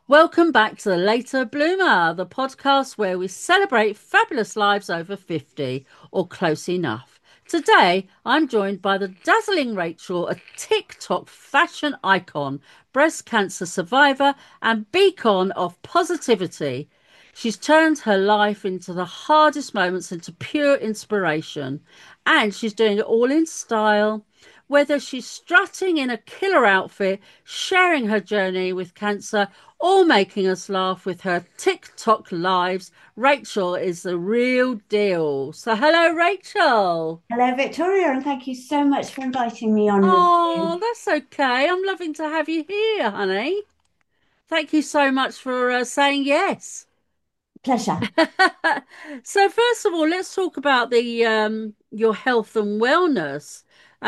Welcome back to the Later Bloomer, the podcast where we celebrate fabulous lives over 50 or close enough. Today, I'm joined by the dazzling Rachel, a TikTok fashion icon, breast cancer survivor, and beacon of positivity. She's turned her life into the hardest moments into pure inspiration, and she's doing it all in style. Whether she's strutting in a killer outfit, sharing her journey with cancer, or making us laugh with her TikTok lives, Rachel is the real deal. So, hello, Rachel. Hello, Victoria, and thank you so much for inviting me on with Oh, you. that's okay. I'm loving to have you here, honey. Thank you so much for saying yes. Pleasure. So, first of all, let's talk about the your health and wellness.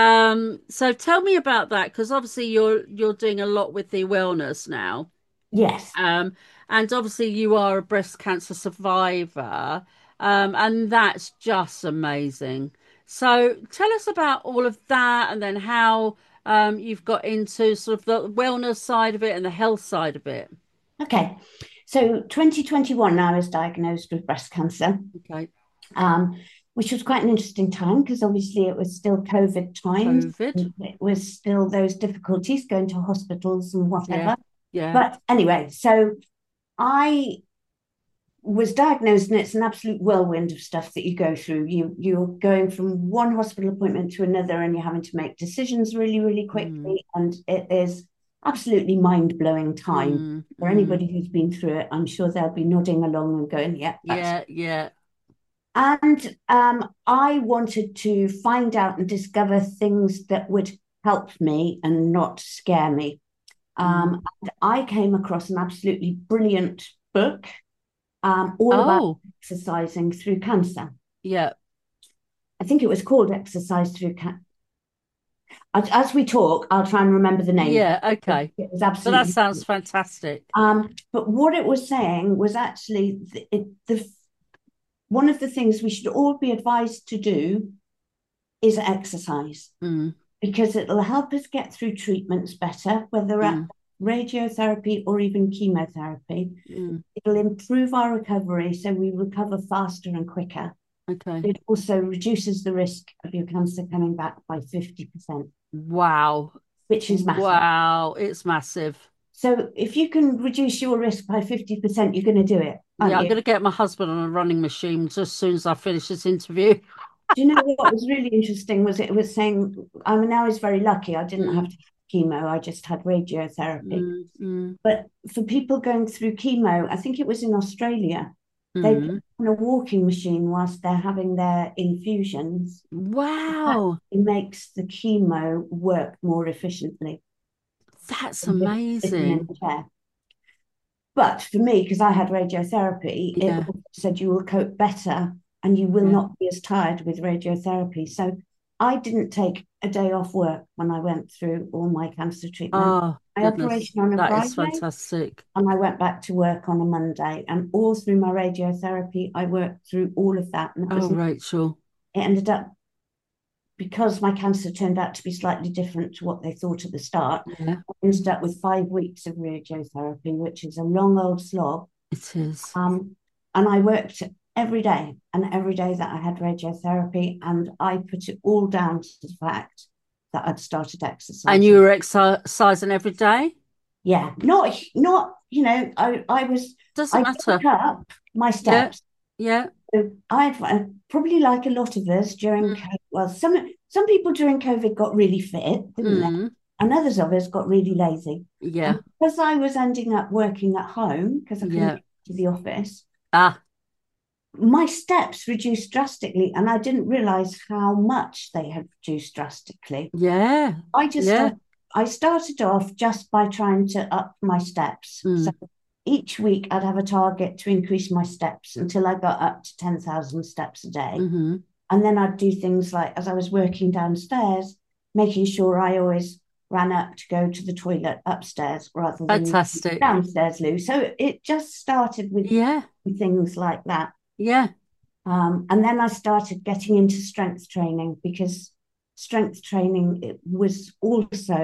So tell me about that because obviously you're doing a lot with the wellness now. Yes. Um, and obviously you are a breast cancer survivor, and that's just amazing. So tell us about all of that and then how you've got into sort of the wellness side of it and the health side of it. Okay. So, 2021, I was diagnosed with breast cancer, Okay. um, which was quite an interesting time because obviously it was still COVID times. COVID. And it was still those difficulties going to hospitals and Yeah. whatever. Yeah. But anyway, so I was diagnosed, and it's an absolute whirlwind of stuff that you go through. You're going from one hospital appointment to another, and you're having to make decisions really, really Mm, quickly. And it is absolutely mind blowing time mm, for mm. anybody who's been through it. I'm sure they'll be nodding along and going, "Yeah, that's." Yeah. Yeah. And I wanted to find out and discover things that would help me and not scare me. Mm. And I came across an absolutely brilliant book all about Oh, exercising through cancer. yeah. I think it was called Exercise Through Cancer. As we talk, I'll try and remember the name. Yeah. Okay. It was But that absolutely. sounds fantastic. But what it was saying was actually one of the things we should all be advised to do is exercise Mm, because it'll help us get through treatments better, whether at mm, radiotherapy or even chemotherapy. mm. It'll improve our recovery so we recover faster and quicker. Okay. It also reduces the risk of your cancer coming back by 50%, Wow. which is massive. Wow. It's massive. So if you can reduce your risk by 50%, you're going to do it, aren't Yeah, I'm you? going to get my husband on a running machine just as soon as I finish this interview. Do you know what was really interesting was it was saying, I mean, I was very lucky. I didn't have Mm, to have chemo. I just had radiotherapy. mm, mm, But for people going through chemo, I think it was in Australia, they put mm. on a walking machine whilst they're having their infusions. That Wow. makes the chemo work more efficiently That's than just sitting in amazing. a chair. But for me, because I had radiotherapy, it Yeah. said you will cope better and you will Yeah. not be as tired with radiotherapy. So I didn't take a day off work when I went through all my cancer treatment. Oh, My goodness. operation on a That is Friday, fantastic. and I went back to work on a Monday. And all through my radiotherapy, I worked through all of that. And Oh, Rachel. it ended up, because my cancer turned out to be slightly different to what they thought at the start, Yeah, I ended up with 5 weeks of radiotherapy, which is a long old slog. it is. And I worked every day, and every day that I had radiotherapy, and I put it all down to the fact that I'd started And you exercising. were exercising every day? Yeah, not I was Doesn't I matter. built up my Yeah. steps. Yeah. So I probably, like a lot of us during Mm, COVID, well, some people during COVID got really fit, didn't they? mm. And others of us got really lazy. And Yeah. because I was ending up working at home because I couldn't Yeah. get to the office, Ah, my steps reduced drastically, and I didn't realize how much they had reduced drastically. yeah. I just Yeah. started, I started off just by trying to up my steps. So Mm, each week I'd have a target to increase my steps until I got up to 10,000 steps a day. mm-hmm. And then I'd do things like, as I was working downstairs, making sure I always ran up to go to the toilet upstairs rather than Fantastic. downstairs, Lou. So it just started with Yeah. things like that. Yeah. And then I started getting into strength training because strength training, it was also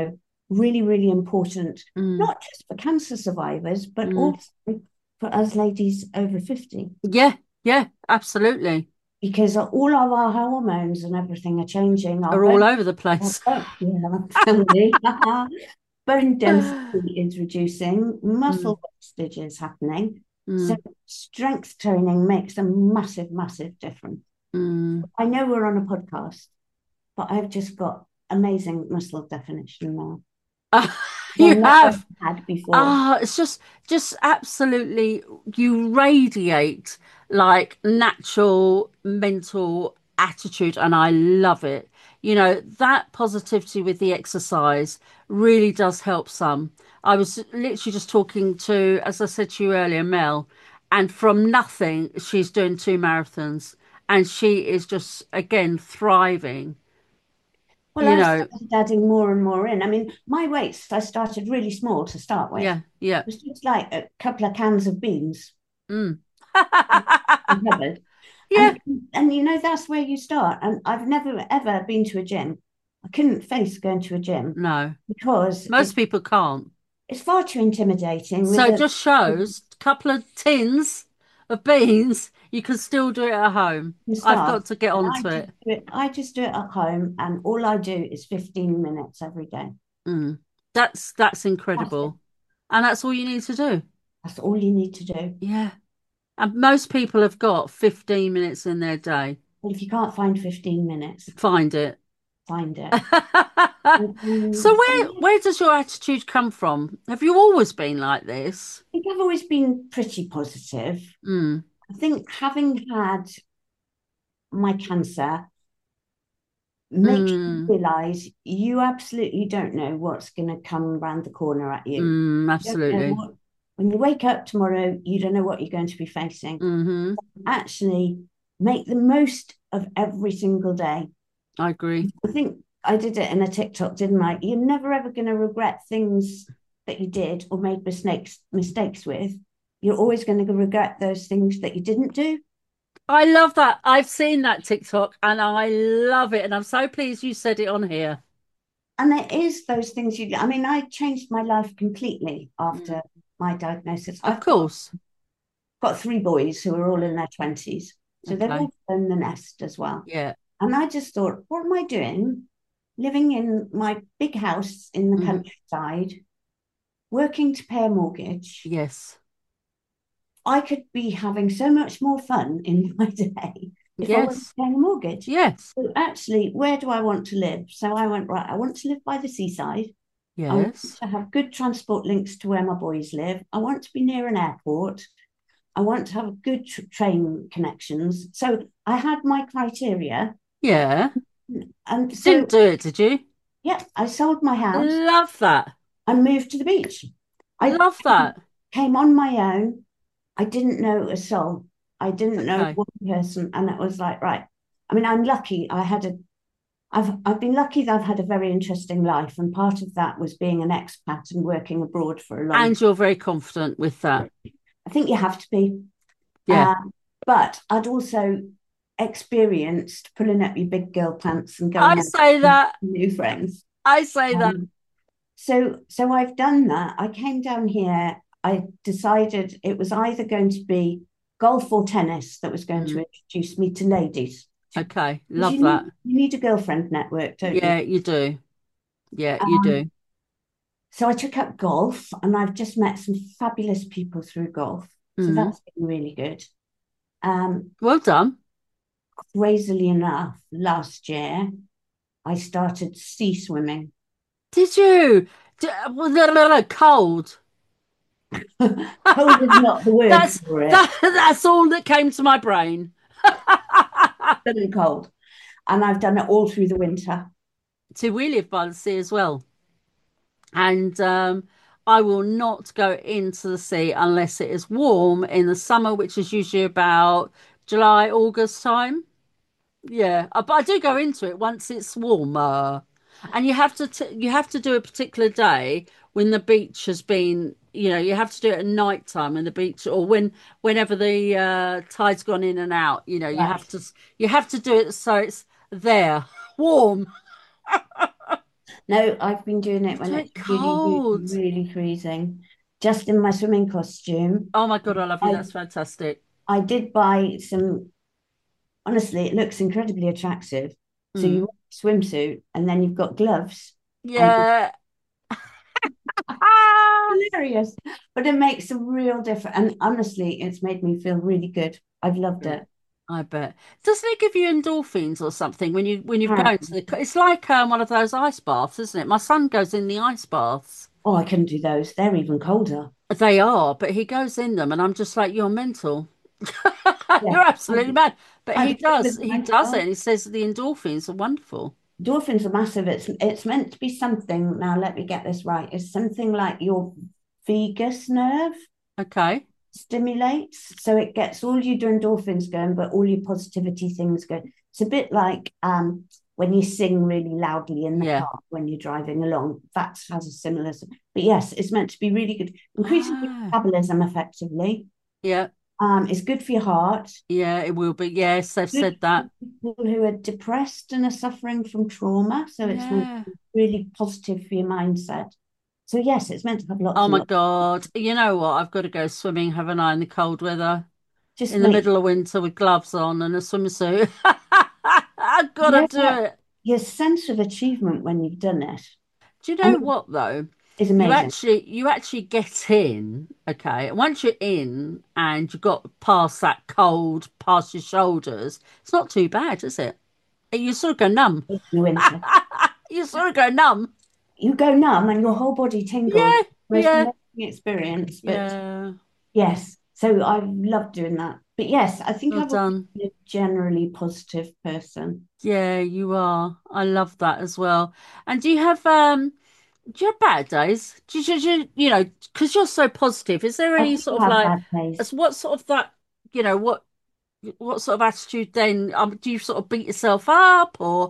really, really important, Mm, not just for cancer survivors, but mm. also for us ladies over 50, Yeah, yeah, absolutely. because all of our hormones and everything are changing. Are all over the place. Family. Bone density is reducing, Mm, muscle wastage is happening. So mm, strength training makes a massive, massive difference. mm. I know we're on a podcast, but I've just got amazing muscle definition now. Ah, I you never have. had before. Ah, it's just absolutely, you radiate like natural mental attitude, and I love it. You know, that positivity with the exercise really does help some. I was literally just talking to, as I said to you earlier, Mel, and from nothing, she's doing 2 marathons, and she is just, again, thriving. Well, You I've know, started adding more and more in. I mean, my weights, I started really small to start with. yeah, yeah. It was just like a couple of cans of beans Mm. in cupboard. Yeah, And that's where you start. And I've never ever been to a gym. I couldn't face going to a gym no. because Most people can't. it's far too intimidating So with it a just shows a couple of tins of beans, you can still do it at home. I've staff. got to get And onto it. I just do it at home, and all I do is 15 minutes every day. Mm. That's That's it. incredible. And that's all you need to do. That's all you need to do. Yeah. And most people have got 15 minutes in their day. But if you can't find 15 minutes, Find it. find it. So So where yeah, where does your attitude come from? Have you always been like this? I think I've always been pretty positive. Mm. I think having had my cancer makes you Mm. realize you absolutely don't know what's going to come around the corner at you. Mm. You don't know Absolutely. what, when you wake up tomorrow, you don't know what you're going to be facing. Mm-hmm. Actually, make the most of every single day. I agree. I think I did it in a TikTok, didn't I? You're never ever going to regret things that you did or made mistakes with. You're always going to regret those things that you didn't do. I love that. I've seen that TikTok and I love it. And I'm so pleased you said it on here. And it is those things I mean, I changed my life completely Mm. after my diagnosis. Of I've got course. got three boys who are all in their 20s. So they've Okay. all flown the nest as well. Yeah. And I just thought, what am I doing? Living in my big house in the Hmm. countryside, working to pay a mortgage. Yes. I could be having so much more fun in my day if I wasn't Yes. paying a mortgage. Yes. So actually, where do I want to live? So I went, right, I want to live by the seaside. I want Yes. to have good transport links to where my boys live. I want to be near an airport. I want to have good train connections. So I had my criteria. Yeah. And You didn't so, do it, did you? yeah, I sold my house Love that. and moved to the beach. I Love that. came on my own. I didn't know a soul. I didn't know Okay. one person. And it was like, right. I mean, I'm lucky. I've been lucky that I've had a very interesting life. And part of that was being an expat and working abroad for a long And time. you're very confident with that. I think you have to be. Yeah. Uh, but I'd also experienced pulling up your big girl pants and going I out say with that. new friends. I say that. Um, so I've done that. I came down here. I decided it was either going to be golf or tennis that was going to Mm. introduce me to ladies. Okay. Because Love that. you need a girlfriend network, don't you? Yeah, you do. Yeah, you Um, do. so I took up golf, and I've just met some fabulous people through golf. So Mm. that's been really good. Um, Well done. Crazily enough, last year I started sea swimming. Did you? Well, no, no, no, cold. Cold is not the word That's for it. that's all that came to my brain. Very cold. And I've done it all through the winter. See, we live by the sea as well, and I will not go into the sea unless it is warm in the summer, which is usually about July, August time. Yeah, but I do go into it once it's warmer, and you have to do a particular day when the beach has been. You know, you have to do it at night time when the beach, or whenever the tide's gone in and out. You know, Right. you have to do it so it's there, warm. No, I've been doing it It's when too it's really, really, cold. really freezing. Just in my swimming costume. Oh my God, I love you. I That's fantastic. I did buy some, honestly, it looks incredibly attractive. So you Mm. wear a swimsuit and then you've got gloves and Yeah. Ah, hilarious. But it makes a real difference. And honestly, it's made me feel really good. I've loved good. it. I bet. Doesn't it give you endorphins or something when you've gone to Apparently. the? It's like one of those ice baths, isn't it? My son goes in the ice baths. Oh, I couldn't do those. They're even colder. They are, but he goes in them, and I'm just like, you're mental. Yeah. You're absolutely mad. But I'd he be good does. with He mine. does it, and he says the endorphins are wonderful. Dolphins are massive. It's meant to be something. Now, let me get this right. It's something like your vagus nerve Okay. stimulates. So it gets all your endorphins going, but all your positivity things going. It's a bit like when you sing really loudly in the Yeah. car when you're driving along. That has a similar. But yes, it's meant to be really good. Increasing your Ah. metabolism effectively. Yeah. It's good for your heart. Yeah. It will be. Yes, they've Good said for that. people who are depressed and are suffering from trauma. So it's meant Yeah. to be really positive for your mindset. So yes, it's meant to have lots Oh and my lots. God. You know what? I've got to go swimming, haven't I, in the cold weather, Just in the make middle of winter with gloves on and a swimsuit. I've got to yeah, do it. your sense of achievement when you've done it. Do you I know mean, what though? is amazing. You actually get in, okay? Once you're in and you've got past that cold, past your shoulders, it's not too bad, is it? You sort of go numb. In the winter, You sort of go numb. you go numb and your whole body tingles. Yeah, Most yeah, amazing experience. But yeah. yes, so I love doing that. But yes, I think Well I've always done. been a generally positive person. Yeah, you are. I love that as well. And do you have bad days? You know, because you're so positive, is there I any do sort of have like, bad days. as what sort of that, you know, what sort of attitude then? Do you sort of beat yourself up or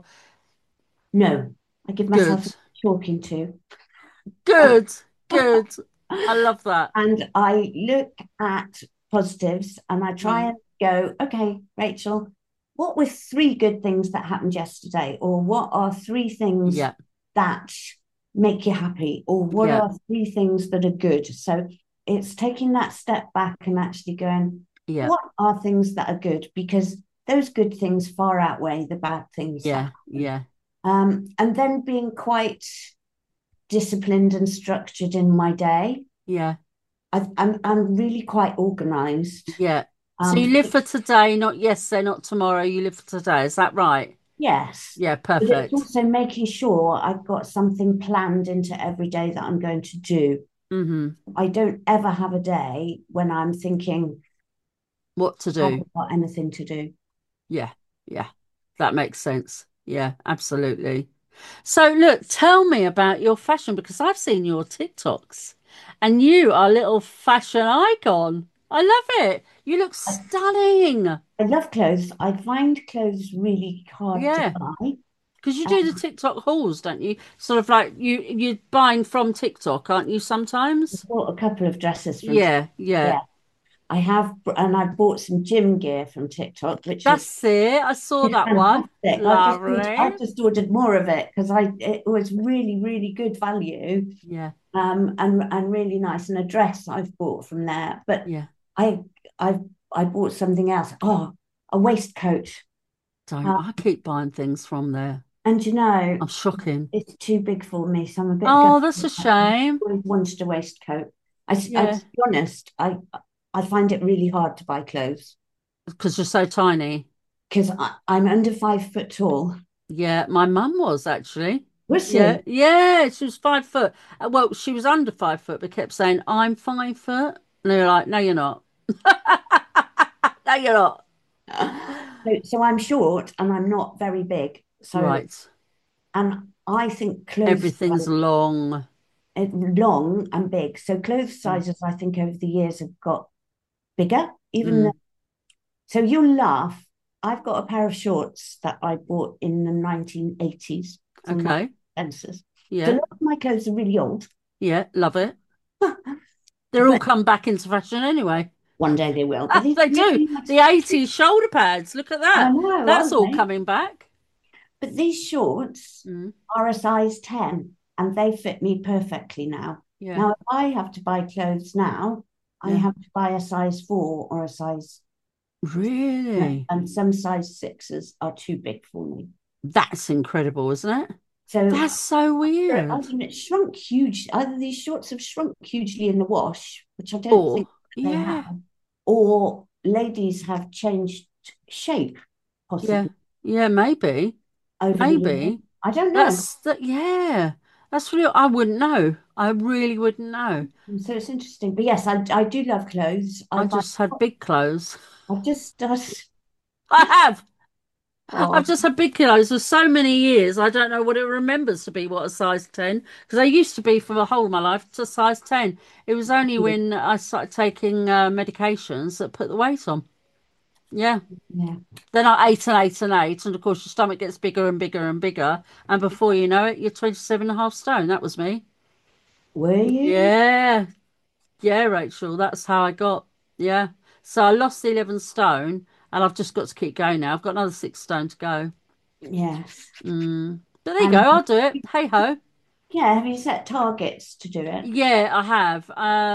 No, I give myself a good? talking to. Good, good. I love that. And I look at positives and I try Mm. and go, okay, Rachel, what were three good things that happened yesterday? Or what are three things Yeah, that make you happy? Or what yeah, are three things that are good? So it's taking that step back and actually going, yeah, what are things that are good? Because those good things far outweigh the bad things that yeah, happen. yeah, And then being quite disciplined and structured in my day. yeah, I'm really quite organized. yeah. So you live for today, not yesterday, not tomorrow. You live for today. Is that right? Yes, Yeah, but it's perfect. also making sure I've got something planned into every day that I'm going to do. Mm-hmm. I don't ever have a day when I'm thinking What to I do? haven't got anything to do. Yeah, yeah. That makes sense. Yeah, absolutely. So look, tell me about your fashion because I've seen your TikToks and you are a little fashion icon. I love it. You look I, stunning. I love clothes. I find clothes really hard to Yeah, buy. because you do the Um, TikTok hauls, don't you? Sort of like you're buying from TikTok, aren't you I sometimes? bought a couple of dresses from TikTok. Yeah, yeah. Yeah, I have, and I've bought some gym gear from TikTok, which is That's it. I saw it's that one. fantastic. Lovely. I've just ordered more of it because I it was really really good value, Yeah, and really nice. And a dress I've bought from there, but yeah. I I I bought something else. Oh, a waistcoat. Don't. Uh, I keep buying things from there. and you know, I'm shocking. it's too big for me, so I'm a bit Oh, gutted. that's a I've shame. always wanted a waistcoat. Yeah, To be honest, I find it really hard to buy clothes because you're so tiny. because I'm under 5 foot tall. Yeah, my mum was actually. Was Yeah, she? yeah, she was 5 foot. Well, she was under 5 foot, but kept saying, I'm 5 foot. And they were like, no, you're not. No, you're not. So I'm short and I'm not very big. So, Right. and I think clothes Everything's long. long and big. So clothes Mm. sizes, I think over the years have got bigger. Mm. So you'll laugh. I've got a pair of shorts that I bought in the 1980s from Marks Okay. and Spencer's. So a Yeah. lot of my clothes are really old, Yeah. Love it. They're all but come back into fashion anyway. one day they will. But these They do. really nice. The 80s shoulder pads. Look at I that. know, That's aren't all they? coming back. But these shorts Mm, are a size 10 and they fit me perfectly now. yeah, Now, if I have to buy clothes now, I yeah. have to buy a size 4 or a size, Really? and some size 6s are too big for me. That's incredible, isn't it? So That's so weird. either it shrunk huge, either these shorts have shrunk hugely in the wash, which I don't think Or, they yeah, have, or ladies have changed shape yeah, possibly yeah, maybe, over the years. maybe. I don't know. That's that, yeah. That's really, I wouldn't know. I really wouldn't know. So it's interesting. But yes, I do love clothes. I I buy, just had big clothes. I've just started. I have. I've Oh, just had big clothes for so many years. I don't know what it remembers to be what a size 10 because I used to be for the whole of my life to size 10. It was only when I started taking medications that put the weight on. Yeah. yeah. Then I ate and ate and ate, and of course your stomach gets bigger and bigger and bigger, and before you know it, you're 27 and a half stone. That was me. Were you? Yeah, yeah, Rachel, that's how I got. Yeah. So I lost the 11 stone, and I've just got to keep going now. I've got another 6 stone to go. Yes. But there you go, And I'll do it. Hey ho. yeah, have you set targets to do it? Yeah, I have.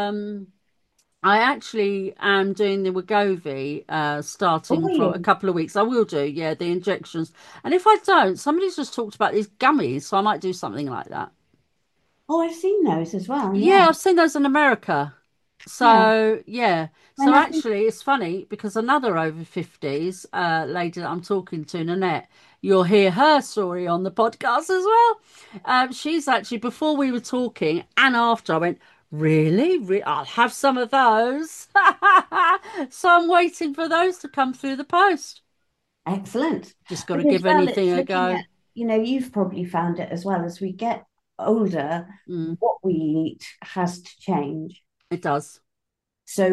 I actually am doing the Wegovy Oh, starting are for a you? couple of weeks. I will do, yeah, the injections. And if I don't, somebody's just talked about these gummies, so I might do something like that. Oh, I've seen those as well. Yeah. Yeah, I've seen those in America. Yeah. So, yeah. And So I think actually, it's funny because another over 50s lady that I'm talking to, Nanette, you'll hear her story on the podcast as well. She's actually, before we were talking and after, I went, really? I'll have some of those. So I'm waiting for those to come through the post. excellent. Just got But to as give well, anything it's a looking go. at, you've probably found it as well as we get older, Mm, what we eat has to change. it does. So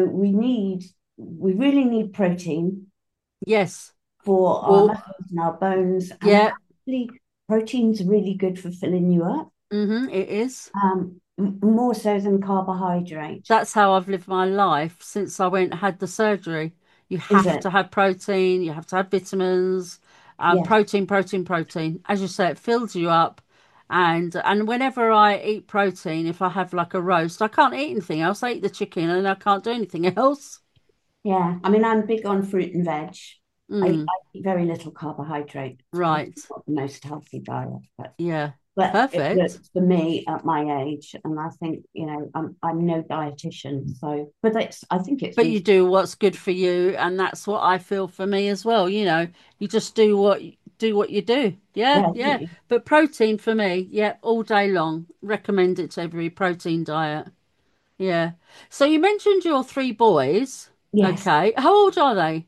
we really need protein Yes. for our Well, muscles and our bones. And yeah. actually, protein's really good for filling you up, It is. more so than carbohydrate. That's how I've lived my life since I went and had the surgery. You Is have it? to have protein, you have to have vitamins, Yes. protein, protein, protein. As you say, it fills you up. And whenever I eat protein, if I have like a roast, I can't eat anything else. I eat the chicken and I can't do anything else. Yeah. I mean, I'm big on fruit and veg. Mm, I eat very little carbohydrate. It's probably right. not the most healthy diet, Yeah. but it Perfect. works for me at my age. And I think, I'm no dietitian, so but I think it's But you reasonable. do what's good for you, and that's what I feel for me as well. You just do what you do. Yeah, Yeah, yeah. don't But protein for me, yeah, all day long. Recommend it to every protein diet. Yeah. So you mentioned your three boys. yes. Okay. How old are they?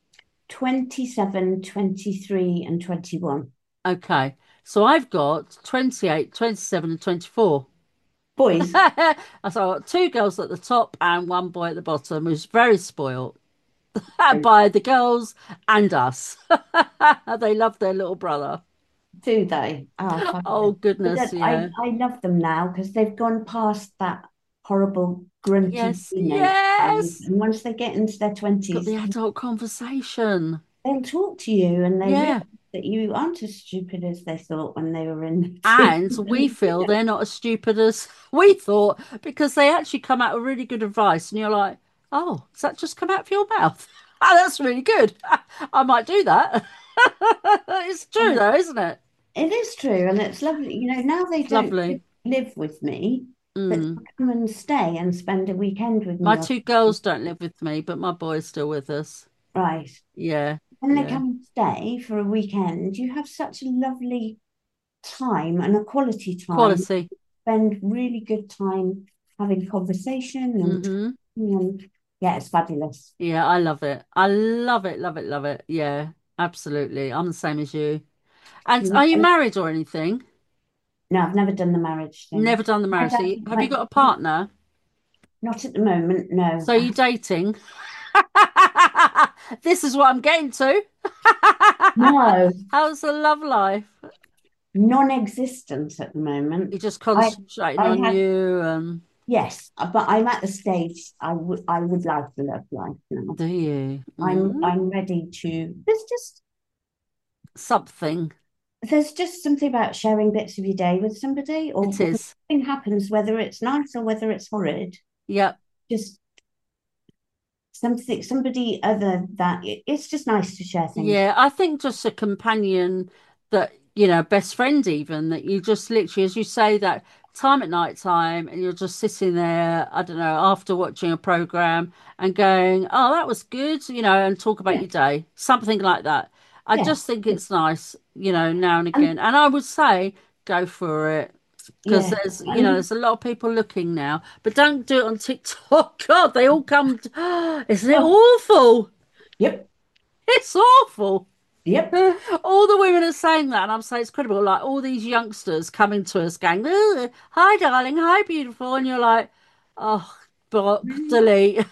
27, 23, and 21. Okay. So I've got 28, 27, and 24. Boys, So I've got two girls at the top and one boy at the bottom who's very spoiled by the girls and us. They love their little brother. do they? Oh, Oh, fabulous. But goodness, then yeah. I love them now because they've gone past that horrible, grunty Yes, teenage phase. yes. And once they get into their Got 20s, the adult conversation. they'll talk to you and they realize Yeah. that you aren't as stupid as they thought when they were in their And teens. we feel they're not as stupid as we thought because they actually come out with really good advice. And you're like, oh, does that just come out of your mouth? Oh, that's really good. I might do that. It's true, And though, isn't it? it is true, and it's lovely. Now they It's don't lovely. live with me, but they Mm. come and stay and spend a weekend with My me. two girls don't live with me, but my boy's still with us. Right. Yeah, When they yeah. come and stay for a weekend, you have such a lovely time and a quality time. Quality. Spend really good time having conversation Hmm. and yeah, it's fabulous. Yeah, I love it. I love it, love it, love it. Yeah, absolutely. I'm the same as you. And No, are you married or anything? I've never done the marriage thing. Never done the My marriage. dad, Have you got a partner? not at the moment, no. So are you dating? This is what I'm getting to. No, How's the love life? non-existent at the moment. You're just I concentrating I on had you and yes, but I'm at the stage I would like the love life now. do you? I'm ready to. There's just Something. there's just something about sharing bits of your day with somebody, or It when is. something happens, whether it's nice or whether it's horrid, Yep. just somebody other that it's just nice to share things. Yeah, I think just a companion that, best friend even, that you just literally, as you say, that time at night time and you're just sitting there, I don't know, after watching a program and going, oh, that was good, and talk about Yeah, your day, something like that. I yeah, just think it's nice, now and and again. And I would say go for it. Because yeah, there's, and there's a lot of people looking now, but don't do it on TikTok. God, they all come, isn't it oh, awful? yep, It's awful. yep, All the women are saying that, and I'm saying it's credible. Like all these youngsters coming to us, going, "Ugh, hi, darling, hi, beautiful," and you're like, "Oh, block, really. delete."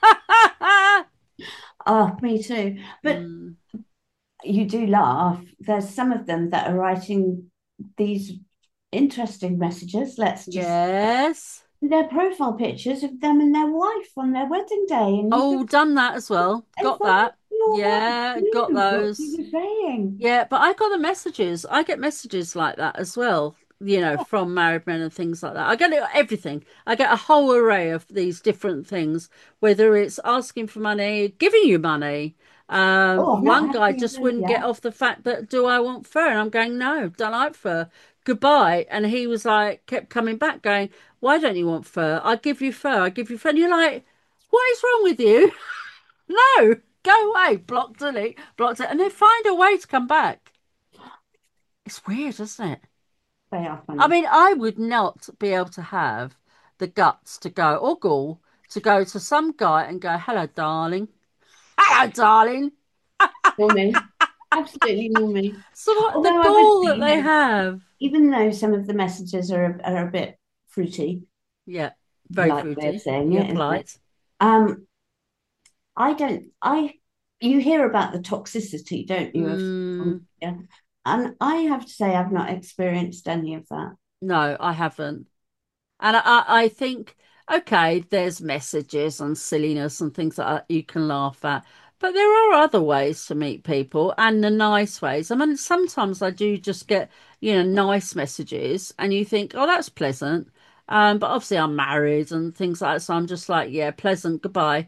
Oh, me too. But Mm, you do laugh. There's some of them that are writing these interesting messages. Let's just yes. their profile pictures of them and their wife on their wedding day, and you think, Oh, done that as well. is Got that that. your wife? Yeah, got Knew what you those. were saying. Yeah, but I got the messages. I get messages like that as well, from married men and things like that. I get everything. I get a whole array of these different things, whether it's asking for money, giving you money. Oh, I've not One had guy any of just those wouldn't get yet. off the fact that, do I want fur? And I'm going, no, don't like fur. Goodbye. And he was like, kept coming back, going, why don't you want fur? I give you fur. I give you fur. And you're like, what is wrong with you? No, go away. Block, delete, block, delete. And they find a way to come back. It's weird, isn't it? They are I funny. mean, I would not be able to have the guts to go, or gall, to go to some guy and go, hello, darling. Hello, darling. For me, absolutely for me. So what the Although I would gall say, that they have. even though some of the messages are a bit fruity, Yeah, very polite way of fruity. saying You're it, isn't it? polite. Um, I don't. You hear about the toxicity, don't you? Of Mm, yeah, and I have to say I've not experienced any of that. no, I haven't. And I think, okay, there's messages and silliness and things like that you can laugh at. But there are other ways to meet people and the nice ways. I mean, sometimes I do just get, nice messages and you think, oh, that's pleasant. But obviously I'm married and things like that. So I'm just like, yeah, pleasant, goodbye.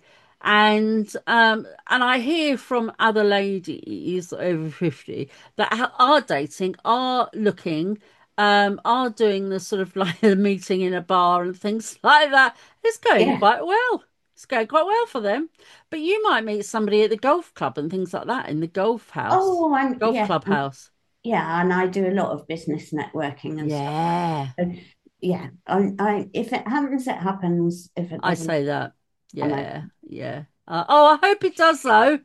And I hear from other ladies over 50 that are dating, are looking are doing the sort of like a meeting in a bar and things like that. It's going Yeah. quite well. It's going quite well for them. But you might meet somebody at the golf club and things like that in the golf house, Oh, I'm golf yes, club house. yeah, and I do a lot of business networking and stuff. Yeah, So, yeah, I if it happens, it happens. If it I doesn't, say that. and I Yeah, yeah. Oh, I hope it does though.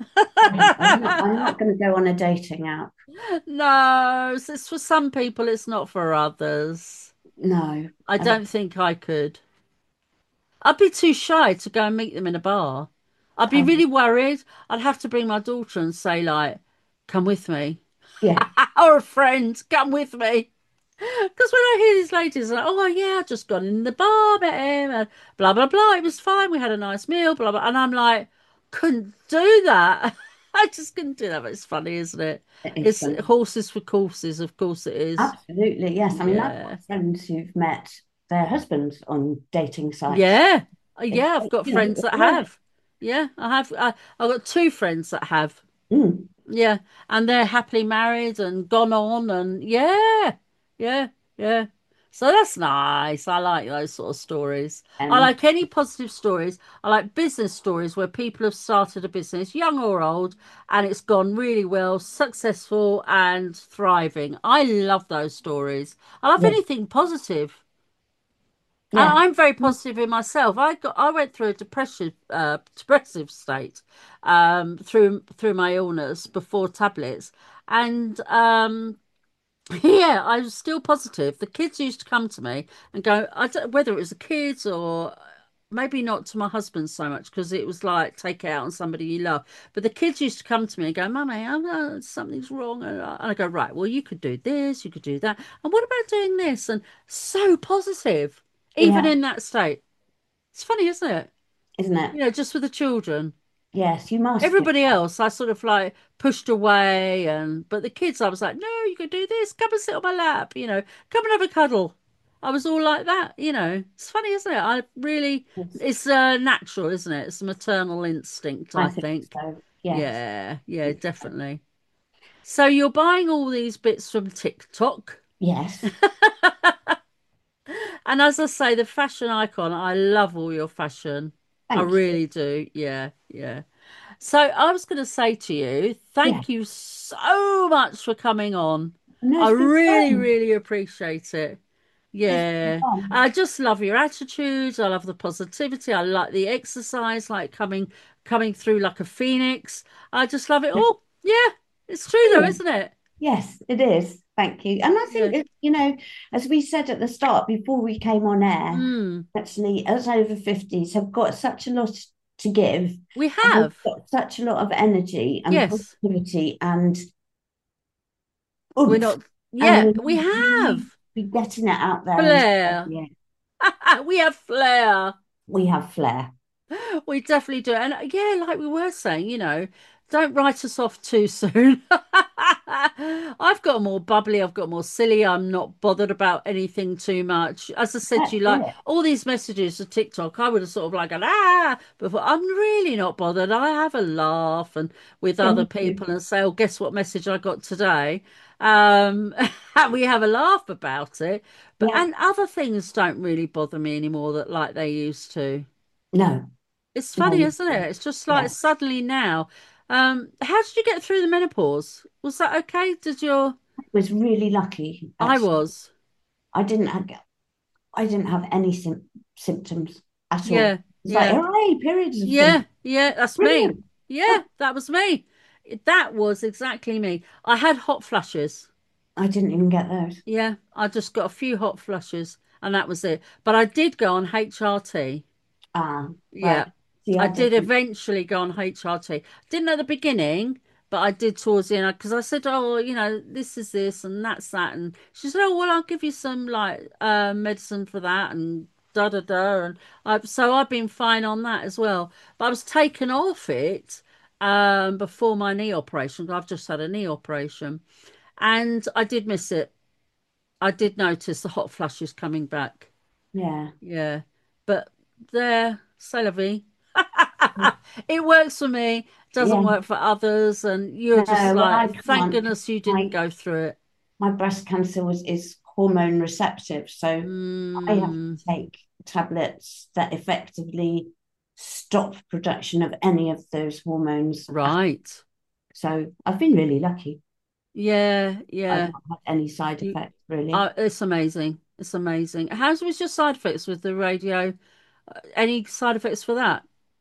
I'm not going to go on a dating app. No, it's for some people, it's not for others. No, I don't think I could. I'd be too shy to go and meet them in a bar. I'd be um, really worried. I'd have to bring my daughter and say, like, come with me. yeah, Or a friend, come with me. Because when I hear these ladies, like, oh, yeah, I just got in the bar, met him, and blah, blah, blah. It was fine. We had a nice meal, blah, blah. And I'm like, couldn't do that. I just couldn't do that. But it's funny, isn't it? it is It's funny. horses for courses. Of course it is. Absolutely, yes. I mean, I've Yeah. got friends who've met their husbands on dating sites. Yeah. It's, Yeah, I've got you know, friends it that works. have. Yeah, I have. I've got two friends that have. Mm. Yeah, and they're happily married and gone on, and yeah, yeah, yeah. So that's nice. I like those sort of stories. I And like any positive stories. I like business stories where people have started a business, young or old, and it's gone really well, successful and thriving. I love those stories. I love yeah, anything positive. And yeah. I'm very positive in myself. I went through a depressive state through my illness before tablets, and yeah, I was still positive. The kids used to come to me and go, I don't, whether it was the kids or maybe not to my husband so much because it was like take it out on somebody you love. But the kids used to come to me and go, Mummy, something's wrong. And I go, right, well, you could do this, you could do that. And what about doing this? And so positive, even Yeah, in that state. It's funny, isn't it? isn't it? Just with the children. Yes, you must do. Everybody else, I sort of like pushed away, and but the kids, I was like, no, you can do this. Come and sit on my lap, come and have a cuddle. I was all like that. It's funny, isn't it? I really, Yes, it's natural, isn't it? It's a maternal instinct, I I think think. so. Yes. Yeah, yeah, definitely. So you're buying all these bits from TikTok. Yes. And as I say, the fashion icon, I love all your fashion. I Thank you. really do. Yeah, yeah. So I was going to say to you, Yeah. thank you so much for coming on. No, I it's been really, fun. really appreciate it. It's been Yeah. fun. I just love your attitude. I love the positivity. I like the exercise, like coming through like a phoenix. I just love it all. Yeah. It's true though, Brilliant. isn't it? Yes, it is. Thank you. And I Yeah. think it, as we said at the start before we came on air, Mm. actually, us over 50s have got such a lot to give, We and we've have. got such a lot of energy and Yes. positivity and We're oomph, not. and Yeah, we we need to really have. be getting it out there and Flair. spreading it. We have flair. We have flair. We definitely do. And yeah, like we were saying, don't write us off too soon. I've got more bubbly, I've got more silly. I'm not bothered about anything too much. As I said to That's you, like it. all these messages to TikTok, I would have sort of like gone, before. I'm really not bothered. I have a laugh and with Yeah, other me too. people and say, oh, guess what message I got today? Um, we have a laugh about it. But Yeah. and other things don't really bother me anymore that like they used to. No, It's no, funny, me isn't too. it? It's just like Yeah. suddenly now. How did you get through the menopause? Was that okay? Did your I was really lucky, I actually. was. I didn't have any symptoms at all. Yeah, It's like, yeah. hooray, periods have Yeah, finished. yeah, that's me. Brilliant. Yeah, that was me. That was exactly me. I had hot flushes. I didn't even get those. Yeah, I just got a few hot flushes and that was it. But I did go on HRT. Ah, Yeah, right. See, I I did didn't. eventually go on HRT. Didn't at the beginning, but I did towards the end because I said, "Oh, this is this and that's that," and she said, "Oh, well, I'll give you some like medicine for that and da da da." And so I've been fine on that as well. But I was taken off it before my knee operation. I've just had a knee operation, and I did miss it. I did notice the hot flushes coming back. Yeah. Yeah, but there, c'est la vie. It works for me, doesn't Yeah. work for others, and you're No, just well, I like, thank can't. goodness you didn't My go through it. my breast cancer is hormone receptive, so I have to Mm, take tablets that effectively stop production of any of those hormones. right. So I've been really lucky. Yeah, I've yeah. not had any side You, effects really. it's amazing. It's amazing. How's was your side effects with the radio? Any side effects for that?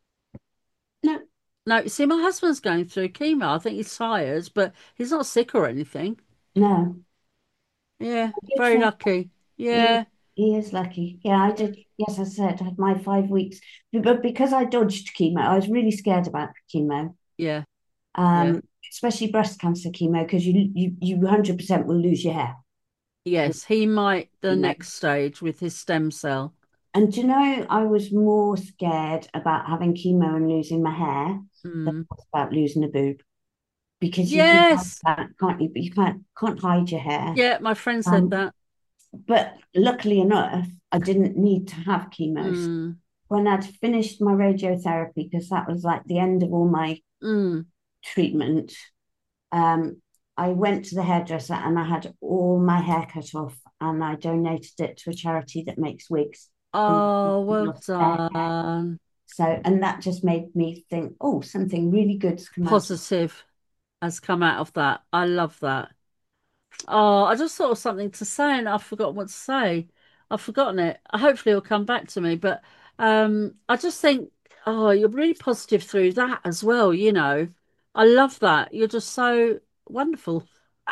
No, No, see, my husband's going through chemo. I think he's tired, but he's not sick or anything. no. Yeah, Good very for him. lucky. He, Yeah, he is lucky. Yeah, I did. Yes, I said I had my 5 weeks, but because I dodged chemo, I was really scared about chemo, yeah, yeah. especially breast cancer chemo, because you 100% will lose your hair with Yes, he might the chemo. next stage with his stem cell. And do you know, I was more scared about having chemo and losing my hair than Mm. I was about losing a boob because you can hide Yes. that, can't you? But you can't hide your hair. Yeah, my friend said Um, that. but luckily enough, I didn't need to have chemo. So Mm. when I'd finished my radiotherapy, because that was like the end of all my Mm. treatment, um, I went to the hairdresser and I had all my hair cut off and I donated it to a charity that makes wigs from Oh, who well lost their hair. done. So, and that just made me think, oh, something really good's come out. Positive has come out of that. I love that. Oh, I just thought of something to say and I've forgotten what to say. I've forgotten it. Hopefully it'll come back to me. But I just think, oh, you're really positive through that as well. I love that. You're just so wonderful.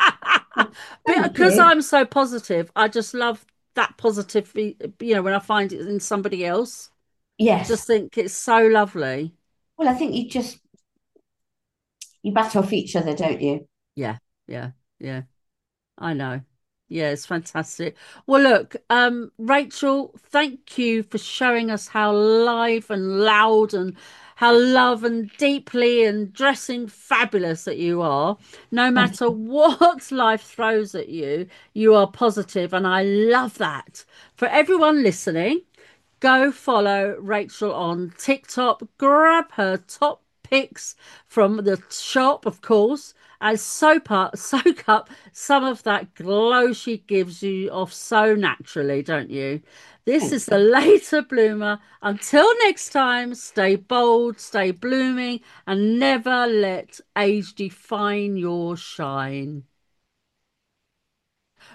Thank Because you. I'm so positive, I just love that positive, when I find it in somebody else. I Yes. just think it's so lovely. Well, I think you bat off each other, don't you? Yeah, yeah, yeah. I know. Yeah, it's fantastic. Well, look, Rachel, thank you for showing us how live and loud and how love and deeply and dressing fabulous that you are. No Thank matter you. what life throws at you, you are positive, and I love that. For everyone listening, go follow Rachel on TikTok. Grab her top pics from the shop, of course, and soak up some of that glow she gives you off so naturally, don't you? This Thank is the you. later bloomer. Until next time, stay bold, stay blooming, and never let age define your shine.